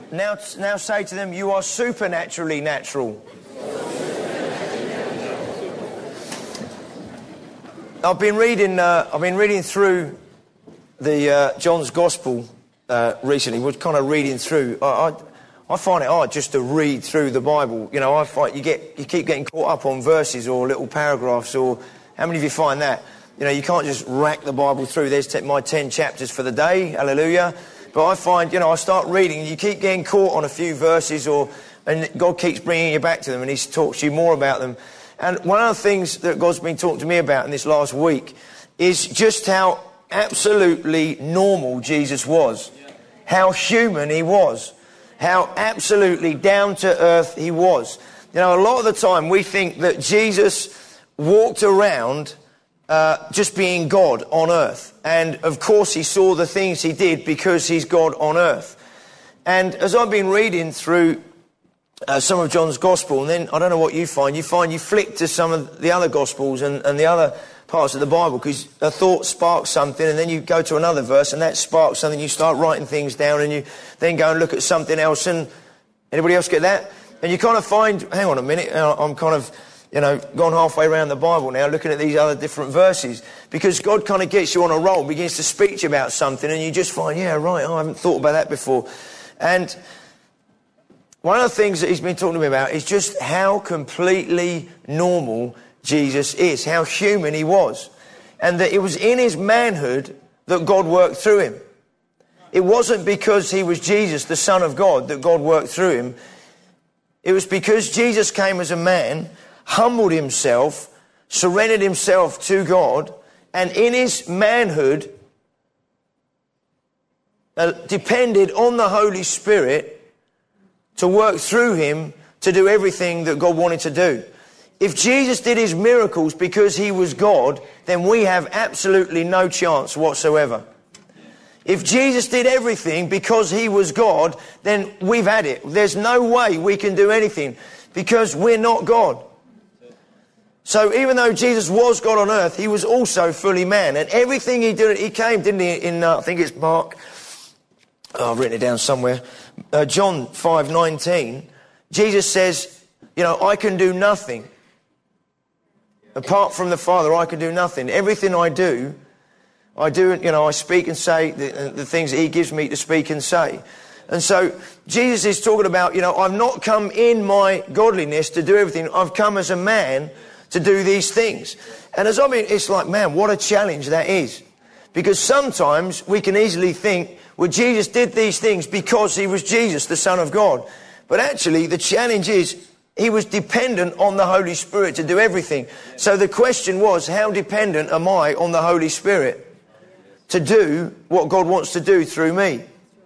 Now say to them, you are supernaturally natural. I've been reading through the John's Gospel recently. We're kind of reading through. I find it hard just to read through the Bible. You know, I find you keep getting caught up on verses or little paragraphs. Or how many of you find that? You know, you can't just rack the Bible through. There's my 10 chapters for the day. Hallelujah. But I find, you know, I start reading and you keep getting caught on a few verses, and God keeps bringing you back to them and He talks to you more about them. And one of the things that God's been talking to me about in this last week is just how absolutely normal Jesus was. How human He was. How absolutely down to earth He was. You know, a lot of the time we think that Jesus walked around just being God on earth. And of course He saw the things He did because He's God on earth. And as I've been reading through some of John's Gospel, and then I don't know what you find you flick to some of the other Gospels and the other parts of the Bible, because a thought sparks something, and then you go to another verse and that sparks something. You start writing things down and you then go and look at something else. And anybody else get that? And you kind of find, hang on a minute, I'm kind of, you know, gone halfway around the Bible now, looking at these other different verses, because God kind of gets you on a roll, begins to speak to you about something, and you just find, yeah, right, I haven't thought about that before. And one of the things that He's been talking to me about is just how completely normal Jesus is, how human He was, and that it was in His manhood that God worked through Him. It wasn't because He was Jesus, the Son of God, that God worked through Him. It was because Jesus came as a man, humbled Himself, surrendered Himself to God, and in His manhood depended on the Holy Spirit to work through Him to do everything that God wanted to do. If Jesus did His miracles because He was God, then we have absolutely no chance whatsoever. If Jesus did everything because He was God, then we've had it. There's no way we can do anything because we're not God. So even though Jesus was God on earth, He was also fully man. And everything He did, He came, didn't He, in, I think it's Mark, I've written it down somewhere, John 5:19, Jesus says, you know, I can do nothing. Apart from the Father, I can do nothing. Everything I do, you know, I speak and say the things that He gives me to speak and say. And so Jesus is talking about, you know, I've not come in my godliness to do everything. I've come as a man to do these things. And as I mean, it's like, man, what a challenge that is. Because sometimes we can easily think, well, Jesus did these things because He was Jesus, the Son of God. But actually, the challenge is, He was dependent on the Holy Spirit to do everything. So the question was, how dependent am I on the Holy Spirit to do what God wants to do through me?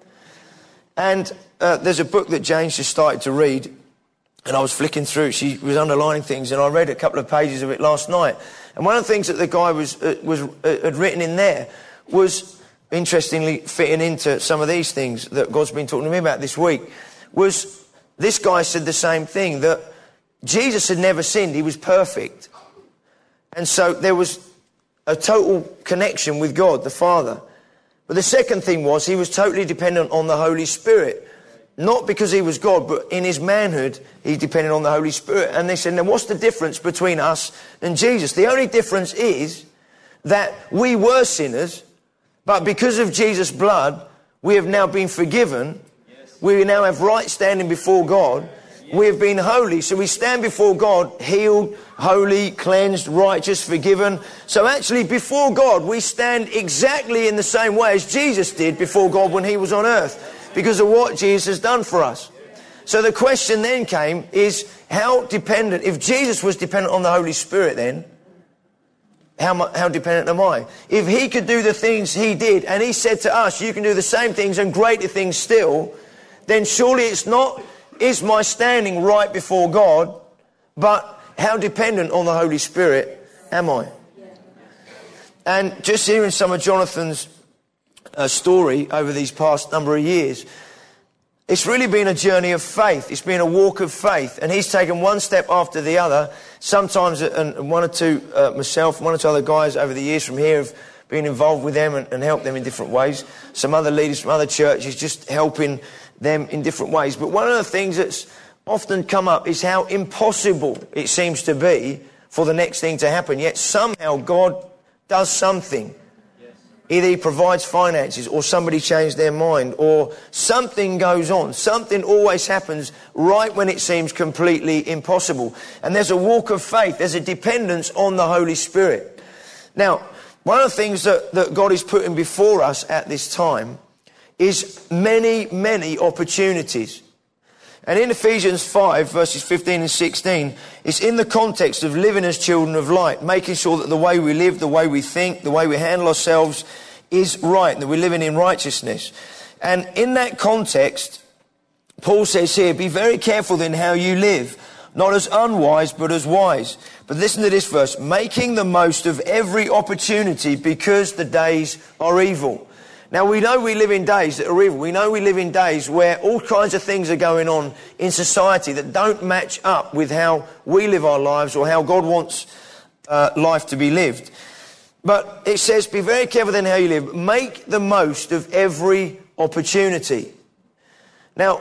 And there's a book that Jane's just started to read, and I was flicking through. She was underlining things, and I read a couple of pages of it last night. And one of the things that the guy had written in there was, interestingly, fitting into some of these things that God's been talking to me about this week, was this guy said the same thing, that Jesus had never sinned. He was perfect. And so there was a total connection with God, the Father. But the second thing was, He was totally dependent on the Holy Spirit. Not because He was God, but in His manhood, He depended on the Holy Spirit. And they said, now what's the difference between us and Jesus? The only difference is that we were sinners, but because of Jesus' blood, we have now been forgiven. We now have right standing before God. We have been holy. So we stand before God, healed, holy, cleansed, righteous, forgiven. So actually before God, we stand exactly in the same way as Jesus did before God when He was on earth, because of what Jesus has done for us. So the question then came is, how dependent, if Jesus was dependent on the Holy Spirit then, how dependent am I? If He could do the things He did, and He said to us, you can do the same things and greater things still, then surely it's not, is my standing right before God, but how dependent on the Holy Spirit am I? And just hearing some of Jonathan's story over these past number of years, it's really been a journey of faith. It's been a walk of faith, and he's taken one step after the other. Sometimes, and one or two, myself, one or two other guys over the years from here have being involved with them and help them in different ways. Some other leaders from other churches just helping them in different ways. But one of the things that's often come up is how impossible it seems to be for the next thing to happen. Yet somehow God does something. Either he provides finances, or somebody changed their mind, or something goes on. Something always happens right when it seems completely impossible. And there's a walk of faith. There's a dependence on the Holy Spirit. Now, one of the things that God is putting before us at this time is many, many opportunities. And in Ephesians 5, verses 15 and 16, it's in the context of living as children of light, making sure that the way we live, the way we think, the way we handle ourselves is right, that we're living in righteousness. And in that context, Paul says here, be very careful then how you live, not as unwise, but as wise. But listen to this verse, making the most of every opportunity because the days are evil. Now, we know we live in days that are evil. We know we live in days where all kinds of things are going on in society that don't match up with how we live our lives or how God wants life to be lived. But it says, be very careful then how you live. Make the most of every opportunity. Now,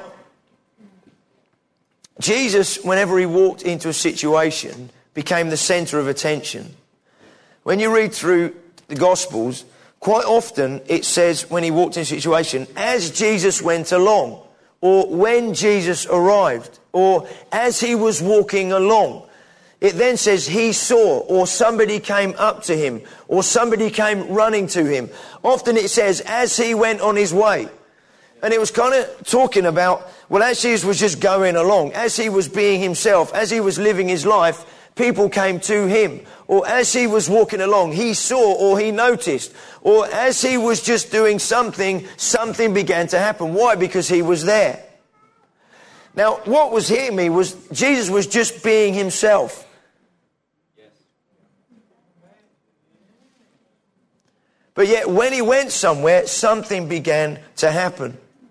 Jesus, whenever he walked into a situation, became the centre of attention. When you read through the Gospels, quite often it says when he walked in a situation, as Jesus went along, or when Jesus arrived, or as he was walking along. It then says he saw, or somebody came up to him, or somebody came running to him. Often it says as he went on his way. And it was kind of talking about, well, as Jesus was just going along, as he was being himself, as he was living his life, people came to him. Or as he was walking along, he saw or he noticed. Or as he was just doing something, something began to happen. Why? Because he was there. Now, what was hitting me was Jesus was just being himself. But yet when he went somewhere, something began to happen.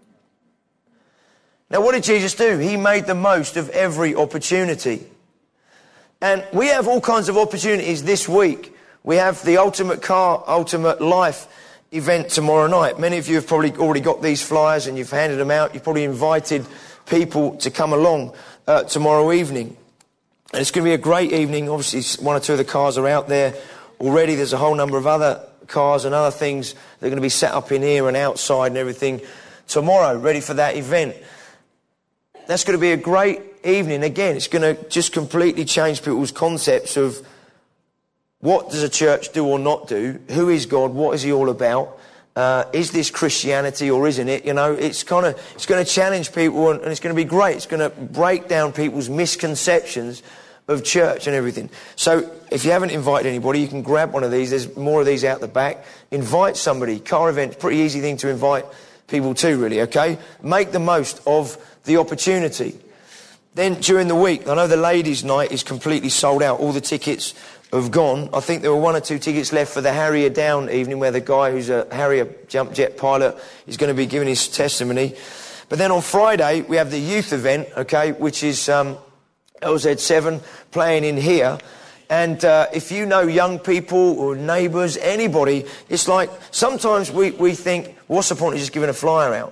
Now, what did Jesus do? He made the most of every opportunity. And we have all kinds of opportunities this week. We have the Ultimate Car, Ultimate Life event tomorrow night. Many of you have probably already got these flyers and you've handed them out. You've probably invited people to come along tomorrow evening. And it's going to be a great evening. Obviously, one or two of the cars are out there already. There's a whole number of other cars and other things that are going to be set up in here and outside and everything tomorrow, ready for that event. That's going to be a great evening. Again, it's going to just completely change people's concepts of what does a church do or not do? Who is God? What is he all about? Is this Christianity or isn't it? You know, it's going to challenge people and it's going to be great. It's going to break down people's misconceptions of church and everything. So if you haven't invited anybody, you can grab one of these. There's more of these out the back. Invite somebody. Car event, pretty easy thing to invite people to, really, okay? Make the most of the opportunity. Then during the week, I know the ladies' night is completely sold out. All the tickets have gone. I think there were 1 or 2 tickets left for the Harrier Down evening, where the guy who's a Harrier jump jet pilot is going to be giving his testimony. But then on Friday, we have the youth event, okay, which is LZ7 playing in here. And if you know young people or neighbours, anybody, it's like sometimes we think, what's the point of just giving a flyer out?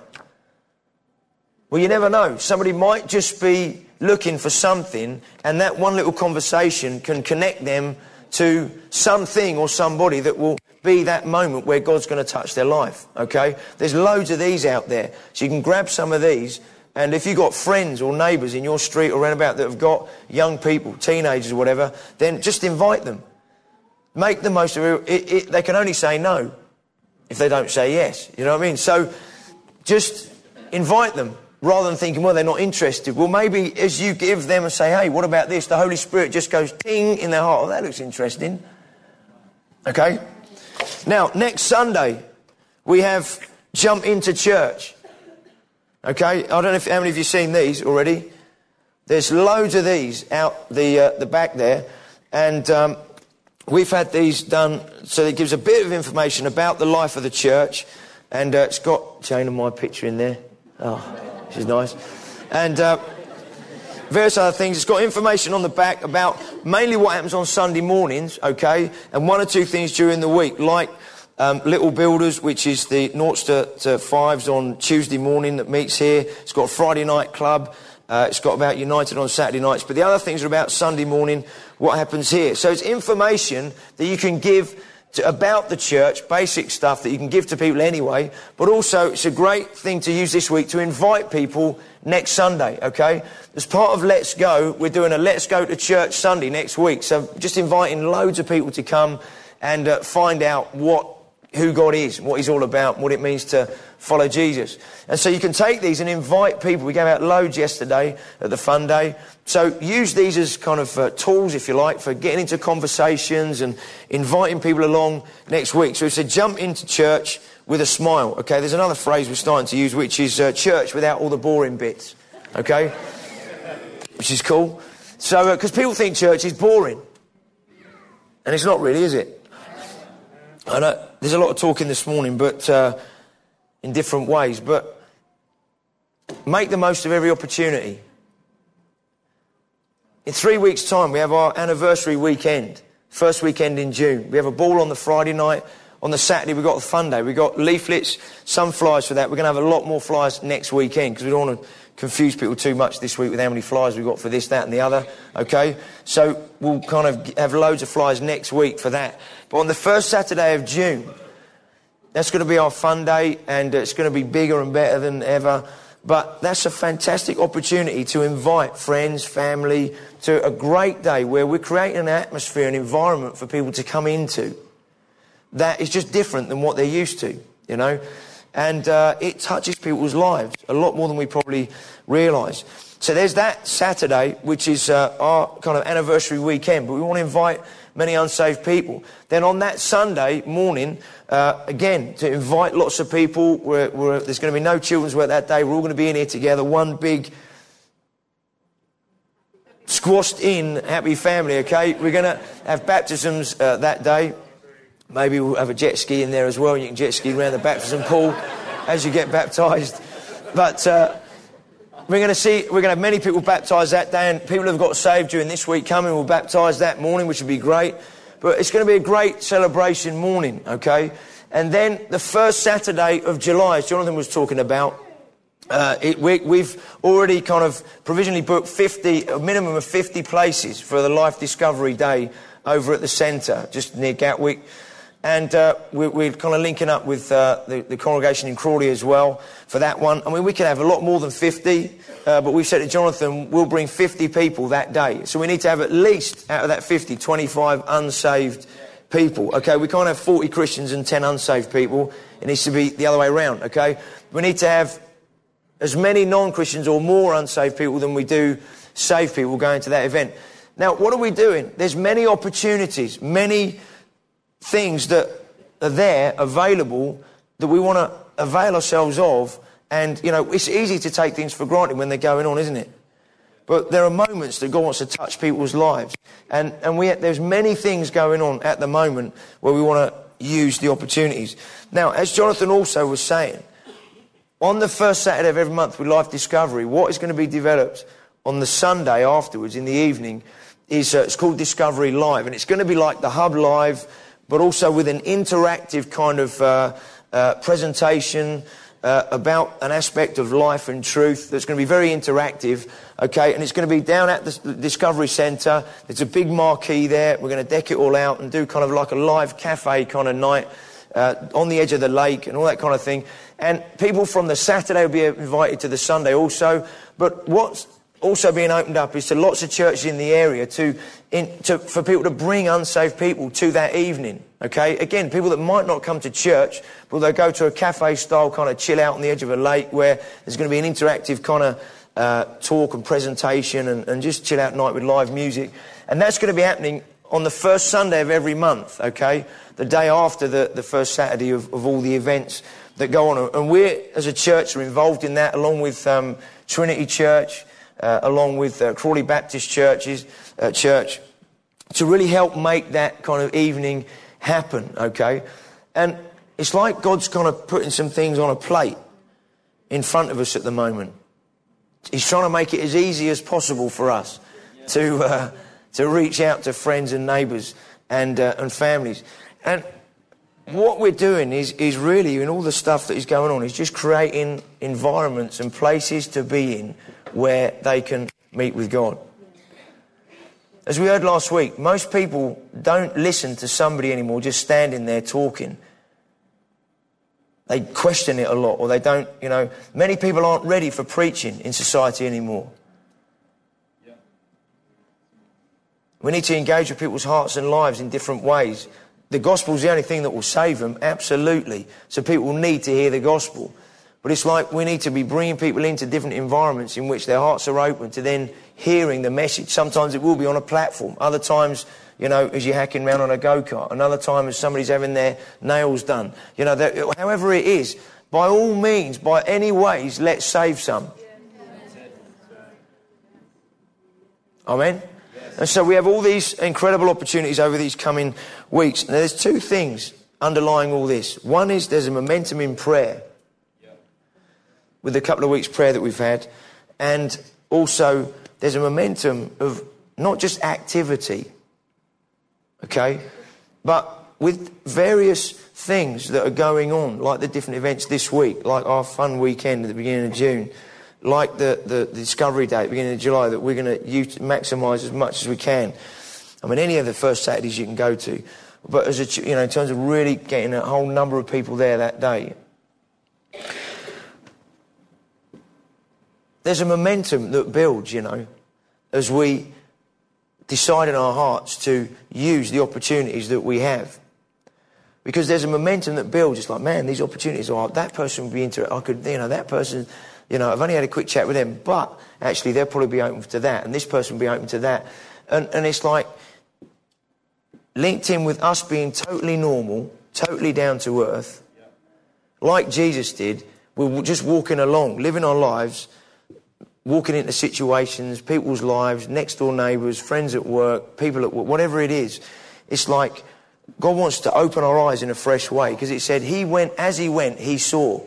Well, you never know. Somebody might just be looking for something, and that one little conversation can connect them to something or somebody that will be that moment where God's going to touch their life, okay? There's loads of these out there. So you can grab some of these, and if you've got friends or neighbours in your street or around about that have got young people, teenagers or whatever, then just invite them. Make the most of it. They can only say no if they don't say yes. You know what I mean? So just invite them. Rather than thinking, well, they're not interested. Well, maybe as you give them and say, hey, what about this? The Holy Spirit just goes ting in their heart. Oh, that looks interesting. Okay? Now, next Sunday, we have Jump Into Church. Okay? I don't know how many of you have seen these already. There's loads of these out the back there. And we've had these done so it gives a bit of information about the life of the church. And it's got Jane and my picture in there. Oh, which is nice. And various other things. It's got information on the back about mainly what happens on Sunday mornings, okay? And 1 or 2 things during the week, like Little Builders, which is the 0 to 5s on Tuesday morning that meets here. It's got a Friday night club. It's got about United on Saturday nights. But the other things are about Sunday morning, what happens here. So it's information that you can give about the church, basic stuff that you can give to people anyway. But also it's a great thing to use this week to invite people next Sunday, okay? As part of Let's Go, we're doing a Let's Go to Church Sunday next week. So just inviting loads of people to come and find out who God is, what he's all about, what it means to follow Jesus. And so you can take these and invite people. We gave out loads yesterday at the Fun Day. So use these as kind of tools, if you like, for getting into conversations and inviting people along next week. So it's a jump into church with a smile. Okay, there's another phrase we're starting to use, which is church without all the boring bits. Okay, which is cool. So, because people think church is boring. And it's not really, is it? I know there's a lot of talking this morning, but in different ways. But make the most of every opportunity. In 3 weeks' time, we have our anniversary weekend, first weekend in June. We have a ball on the Friday night. On the Saturday, we've got a Fun Day. We've got leaflets, some flyers for that. We're going to have a lot more flyers next weekend because we don't want to confuse people too much this week with how many flyers we've got for this, that and the other. Okay? So we'll kind of have loads of flyers next week for that. But on the first Saturday of June, that's going to be our Fun Day, and it's going to be bigger and better than ever. But that's a fantastic opportunity to invite friends, family, to a great day where we're creating an atmosphere, an environment for people to come into that is just different than what they're used to, you know. And it touches people's lives a lot more than we probably realise. So there's that Saturday, which is our kind of anniversary weekend, but we want to invite many unsaved people. Then on that Sunday morning, again, to invite lots of people. There's going to be no children's work that day. We're all going to be in here together, one big squashed in happy family, okay? We're going to have baptisms that day. Maybe we'll have a jet ski in there as well, and you can jet ski around the baptism pool as you get baptised. But we're going to have many people baptised that day, and people who've got saved during this week coming will baptise that morning, which would be great. But it's going to be a great celebration morning, okay? And then the first Saturday of July, as Jonathan was talking about, we've already kind of provisionally booked a minimum of 50 places for the Life Discovery Day over at the centre, just near Gatwick. And we're kind of linking up with the congregation in Crawley as well for that one. I mean, we can have a lot more than 50, but we've said to Jonathan, we'll bring 50 people that day. So we need to have at least, out of that 50, 25 unsaved people. Okay, we can't have 40 Christians and 10 unsaved people. It needs to be the other way around, okay? We need to have as many non-Christians or more unsaved people than we do saved people going to that event. Now, what are we doing? There's many opportunities, many things that are there available that we want to avail ourselves of. And, you know, it's easy to take things for granted when they're going on, isn't it? But there are moments that God wants to touch people's lives. And there's many things going on at the moment where we want to use the opportunities. Now, as Jonathan also was saying, on the first Saturday of every month with Life Discovery, what is going to be developed on the Sunday afterwards in the evening is it's called Discovery Live. And it's going to be like the Hub Live, but also with an interactive kind of presentation about an aspect of life and truth that's going to be very interactive, okay? And it's going to be down at the Discovery Centre. There's a big marquee there. We're going to deck it all out and do kind of like a live cafe kind of night on the edge of the lake and all that kind of thing. And people from the Saturday will be invited to the Sunday also. But what's also being opened up is to lots of churches in the area for people to bring unsaved people to that evening. Okay, again, people that might not come to church, but they'll go to a cafe style kind of chill out on the edge of a lake where there's going to be an interactive kind of talk and presentation and just chill out night with live music. And that's going to be happening on the first Sunday of every month, okay? The day after the first Saturday of all the events that go on. And we as a church are involved in that along with Trinity Church, along with Crawley Baptist Church, to really help make that kind of evening happen, okay? And it's like God's kind of putting some things on a plate in front of us at the moment. He's trying to make it as easy as possible for us to reach out to friends and neighbours and families. And what we're doing is really, in all the stuff that is going on, is just creating environments and places to be in where they can meet with God. As we heard last week, most people don't listen to somebody anymore just standing there talking. They question it a lot, or they don't, many people aren't ready for preaching in society anymore. We need to engage with people's hearts and lives in different ways. The gospel's the only thing that will save them, absolutely. So people need to hear the gospel. But it's like we need to be bringing people into different environments in which their hearts are open to then hearing the message. Sometimes it will be on a platform. Other times, as you're hacking around on a go-kart. Another time as somebody's having their nails done. However it is, by all means, by any ways, let's save some. Amen? And so we have all these incredible opportunities over these coming weeks. And there's two things underlying all this. One is there's a momentum in prayer with a couple of weeks' prayer that we've had. And also there's a momentum of not just activity, okay, but with various things that are going on, like the different events this week, like our fun weekend at the beginning of June, like the Discovery Day at the beginning of July that we're going to maximise as much as we can. I mean, any of the first Saturdays you can go to. But as in terms of really getting a whole number of people there that day. There's a momentum that builds, as we decide in our hearts to use the opportunities that we have. Because there's a momentum that builds. It's like, man, these opportunities are, that person would be interested. I could, that person... I've only had a quick chat with them, but actually they'll probably be open to that, and this person will be open to that. And it's like linked in with us being totally normal, totally down to earth, like Jesus did. We're just walking along, living our lives, walking into situations, people's lives, next door neighbours, friends at work, people at work, whatever it is. It's like God wants to open our eyes in a fresh way, because it said as he went, he saw.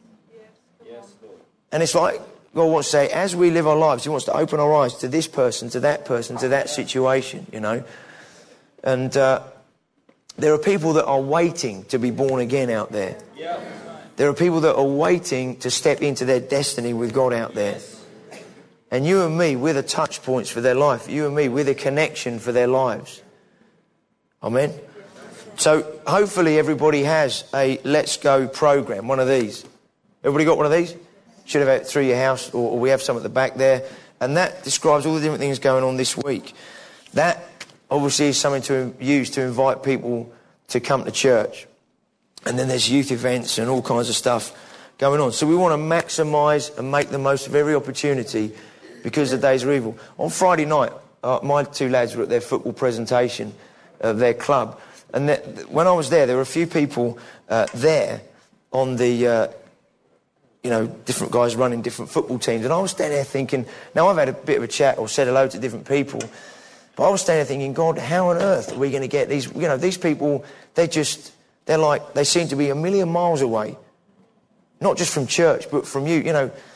And it's like God wants to say, as we live our lives, he wants to open our eyes to this person, to that situation, And there are people that are waiting to be born again out there. There are people that are waiting to step into their destiny with God out there. And you and me, we're the touch points for their life. You and me, we're the connection for their lives. Amen? So hopefully everybody has a Let's Go program, one of these. Everybody got one of these? Should have had through your house, or we have some at the back there. And that describes all the different things going on this week. That obviously is something to use to invite people to come to church. And then there's youth events and all kinds of stuff going on. So we want to maximise and make the most of every opportunity, because the days are evil. On Friday night, my two lads were at their football presentation of their club. And when I was there were a few people there on the... different guys running different football teams. And I was standing there thinking, now I've had a bit of a chat or said hello to different people, but I was standing there thinking, God, how on earth are we going to get these, these people, they seem to be a million miles away. Not just from church, but from you,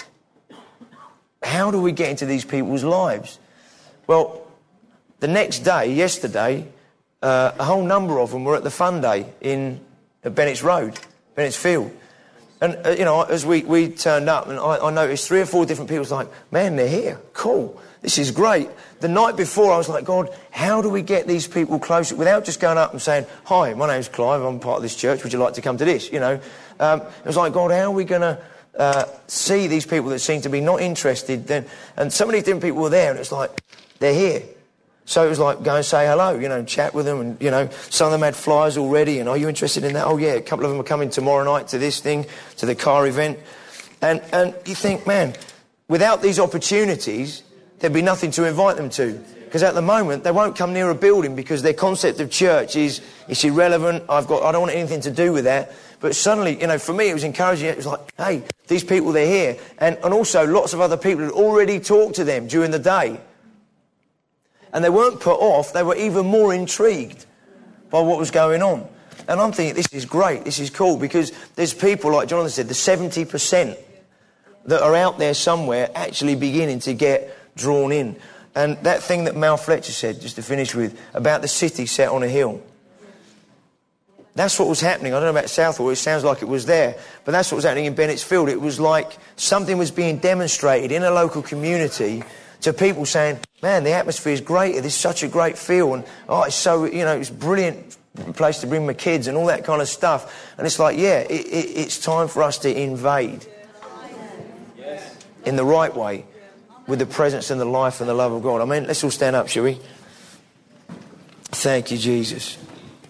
How do we get into these people's lives? Well, the next day, yesterday, a whole number of them were at the Fun Day in Bennett's Road, Bennett's Field. And, as we turned up, and I noticed 3 or 4 different people was like, man, they're here. Cool. This is great. The night before, I was like, God, how do we get these people closer without just going up and saying, hi, my name's Clive, I'm part of this church, would you like to come to this? It was like, God, how are we going to see these people that seem to be not interested? And some of these different people were there, and it's like, they're here. So it was like, go and say hello, chat with them. And, some of them had flyers already. And are you interested in that? Oh, yeah, a couple of them are coming tomorrow night to this thing, to the car event. And you think, man, without these opportunities, there'd be nothing to invite them to. Because at the moment, they won't come near a building because their concept of church is, it's irrelevant. I don't want anything to do with that. But suddenly, for me, it was encouraging. It was like, hey, these people, they're here. And also lots of other people had already talked to them during the day. And they weren't put off, they were even more intrigued by what was going on. And I'm thinking, this is great, this is cool, because there's people, like Jonathan said, the 70% that are out there somewhere actually beginning to get drawn in. And that thing that Mal Fletcher said, just to finish with, about the city set on a hill. That's what was happening. I don't know about Southall, it sounds like it was there, but that's what was happening in Bennettsfield. It was like something was being demonstrated in a local community to people saying, man, the atmosphere is great, this is such a great feel, and oh, it's so, it's a brilliant place to bring my kids and all that kind of stuff. And it's like, yeah, it's time for us to invade in the right way with the presence and the life and the love of God. Amen. Let's all stand up, shall we? Thank you, Jesus.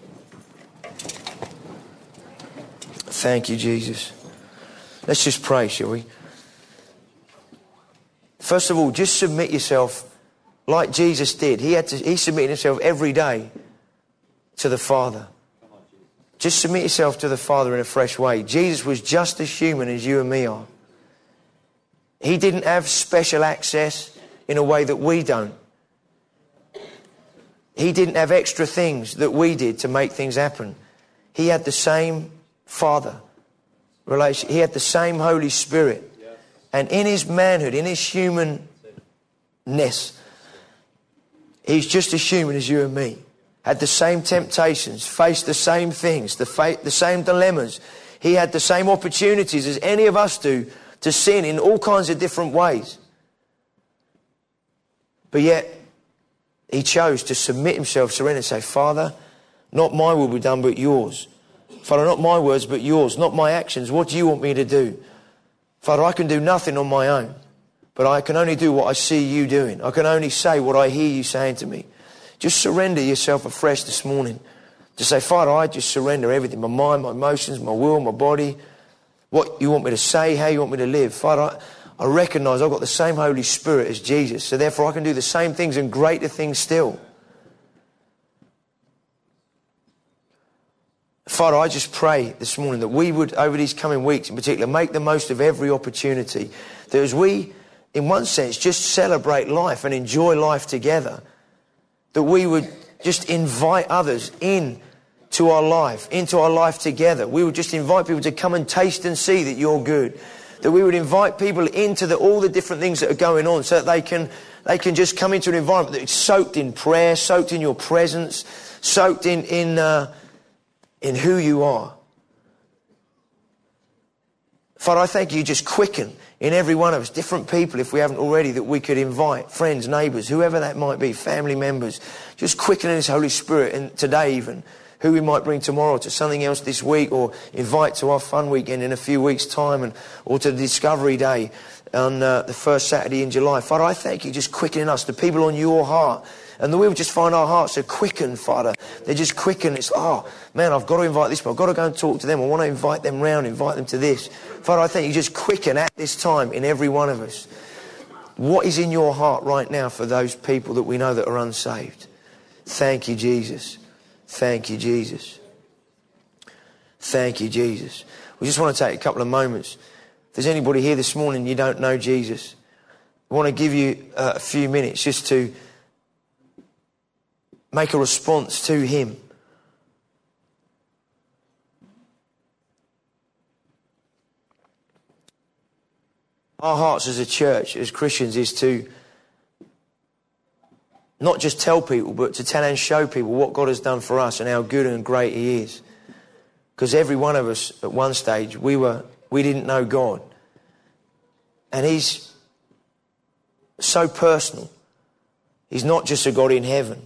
Thank you, Jesus. Let's just pray, shall we? First of all, just submit yourself like Jesus did. He submitted himself every day to the Father. Just submit yourself to the Father in a fresh way. Jesus was just as human as you and me are. He didn't have special access in a way that we don't. He didn't have extra things that we did to make things happen. He had the same Father relation. He had the same Holy Spirit. And in his manhood, in his humanness, he's just as human as you and me. Had the same temptations, faced the same things, the same dilemmas. He had the same opportunities as any of us do to sin in all kinds of different ways. But yet, he chose to submit himself, surrender, and say, Father, not my will be done, but yours. Father, not my words, but yours. Not my actions. What do you want me to do? Father, I can do nothing on my own, but I can only do what I see you doing. I can only say what I hear you saying to me. Just surrender yourself afresh this morning. To say, Father, I just surrender everything. My mind, my emotions, my will, my body. What you want me to say, how you want me to live. Father, I recognise I've got the same Holy Spirit as Jesus. So therefore I can do the same things and greater things still. Father, I just pray this morning that we would, over these coming weeks in particular, make the most of every opportunity. That as we, in one sense, just celebrate life and enjoy life together, that we would just invite others into our life together. We would just invite people to come and taste and see that you're good. That we would invite people into all the different things that are going on so that they can just come into an environment that is soaked in prayer, soaked in your presence, soaked in who you are. Father, I thank you just quicken in every one of us, different people, if we haven't already, that we could invite, friends, neighbours, whoever that might be, family members, just quicken in His Holy Spirit, and today even, who we might bring tomorrow to something else this week, or invite to our fun weekend in a few weeks' time, or to the Discovery Day on the first Saturday in July. Father, I thank you just quickening us, the people on your heart. And that we would just find our hearts are quickened, Father. They're just quickened. It's, oh, man, I've got to invite this, but I've got to go and talk to them. I want to invite them round, invite them to this. Father, I thank you just quicken at this time in every one of us. What is in your heart right now for those people that we know that are unsaved? Thank you, Jesus. Thank you, Jesus. Thank you, Jesus. We just want to take a couple of moments. If there's anybody here this morning you don't know Jesus, I want to give you a few minutes just to make a response to Him. Our hearts as a church, as Christians, is to not just tell people, but to tell and show people what God has done for us and how good and great He is. Because every one of us at one stage, we didn't know God. And He's so personal. He's not just a God in heaven.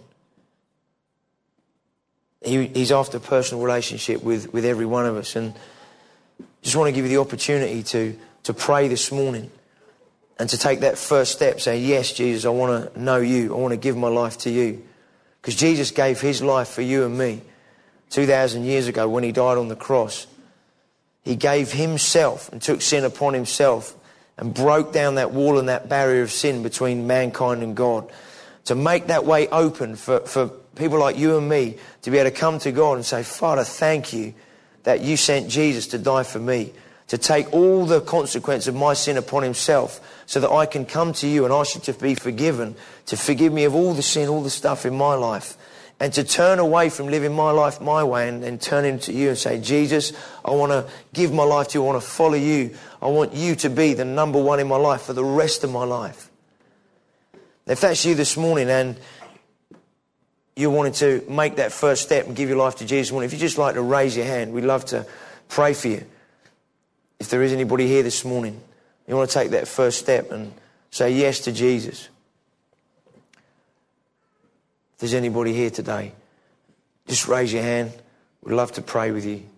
He's after a personal relationship with every one of us. And just want to give you the opportunity to pray this morning and to take that first step, say, yes, Jesus, I want to know you. I want to give my life to you. Because Jesus gave His life for you and me 2,000 years ago when He died on the cross. He gave Himself and took sin upon Himself and broke down that wall and that barrier of sin between mankind and God, to make that way open for people like you and me to be able to come to God and say, Father, thank you that you sent Jesus to die for me, to take all the consequence of my sin upon Himself so that I can come to you and ask you to be forgiven, to forgive me of all the sin, all the stuff in my life, and to turn away from living my life my way and turn into you and say, Jesus, I want to give my life to you. I want to follow you. I want you to be the number one in my life for the rest of my life. If that's you this morning and you're wanting to make that first step and give your life to Jesus, if you'd just like to raise your hand, we'd love to pray for you. If there is anybody here this morning, you want to take that first step and say yes to Jesus. If there's anybody here today, just raise your hand. We'd love to pray with you.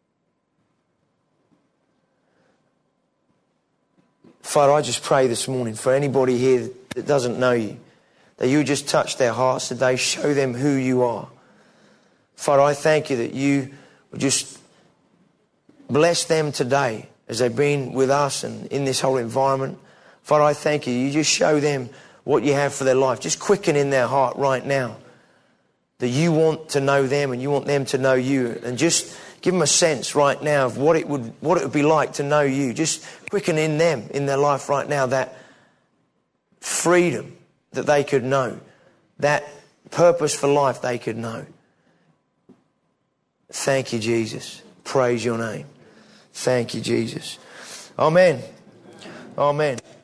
Father, I just pray this morning for anybody here that doesn't know you, that you just touch their hearts today, show them who you are. Father, I thank you that you would just bless them today as they've been with us and in this whole environment. Father, I thank you. You just show them what you have for their life. Just quicken in their heart right now that you want to know them and you want them to know you. And just give them a sense right now of what it would be like to know you. Just quicken in them, in their life right now, that freedom that they could know, that purpose for life they could know. Thank you, Jesus. Praise your name. Thank you, Jesus. Amen. Amen.